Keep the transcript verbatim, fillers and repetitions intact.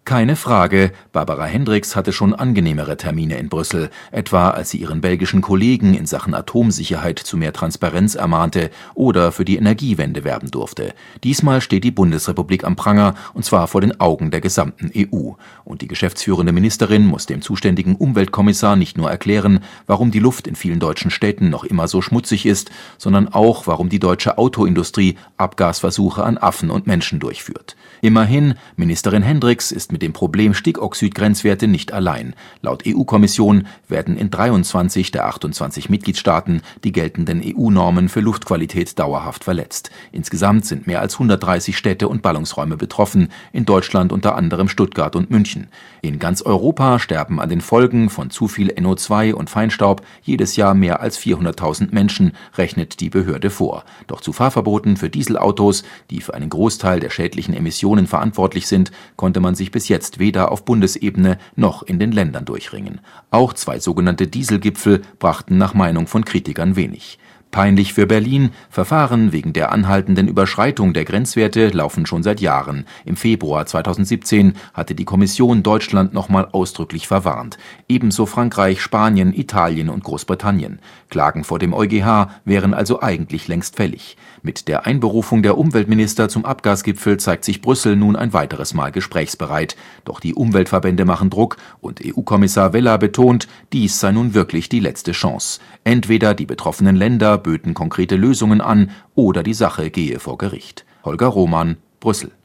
Keine Frage, Barbara Hendricks hatte schon angenehmere Termine in Brüssel, etwa als sie ihren belgischen Kollegen in Sachen Atomsicherheit zu mehr Transparenz ermahnte oder für die Energiewende werben durfte. Diesmal steht die Bundesrepublik am Pranger, und zwar vor den Augen der gesamten E U. Und die geschäftsführende Ministerin muss dem zuständigen Umweltkommissar nicht nur erklären, warum die Luft in vielen deutschen Städten noch immer so schmutzig ist, sondern auch, warum die deutsche Autoindustrie Abgasversuche an Affen und Menschen durchführt. Immerhin, Ministerin Hendricks ist mit dem Problem Stickoxid-Grenzwerte nicht allein. Laut E U-Kommission werden in dreiundzwanzig der achtundzwanzig Mitgliedstaaten die geltenden E U-Normen für Luftqualität dauerhaft verletzt. Insgesamt sind mehr als hundertdreißig Städte und Ballungsräume betroffen, in Deutschland unter anderem Stuttgart und München. In ganz Europa sterben an den Folgen von zu viel N O zwei und Feinstaub jedes Jahr mehr als vierhunderttausend Menschen, rechnet die Behörde vor. Doch zu Fahrverboten für Dieselautos, die für einen Großteil der schädlichen Emissionen verantwortlich sind, konnte man sich bis jetzt weder auf Bundesebene noch in den Ländern durchringen. Auch zwei sogenannte Dieselgipfel brachten nach Meinung von Kritikern wenig. Peinlich für Berlin, Verfahren wegen der anhaltenden Überschreitung der Grenzwerte laufen schon seit Jahren. Im Februar zweitausendsiebzehn hatte die Kommission Deutschland nochmal ausdrücklich verwarnt. Ebenso Frankreich, Spanien, Italien und Großbritannien. Klagen vor dem EuGH wären also eigentlich längst fällig. Mit der Einberufung der Umweltminister zum Abgasgipfel zeigt sich Brüssel nun ein weiteres Mal gesprächsbereit. Doch die Umweltverbände machen Druck und E U-Kommissar Vella betont, dies sei nun wirklich die letzte Chance. Entweder die betroffenen Länder böten konkrete Lösungen an oder die Sache gehe vor Gericht. Holger Roman, Brüssel.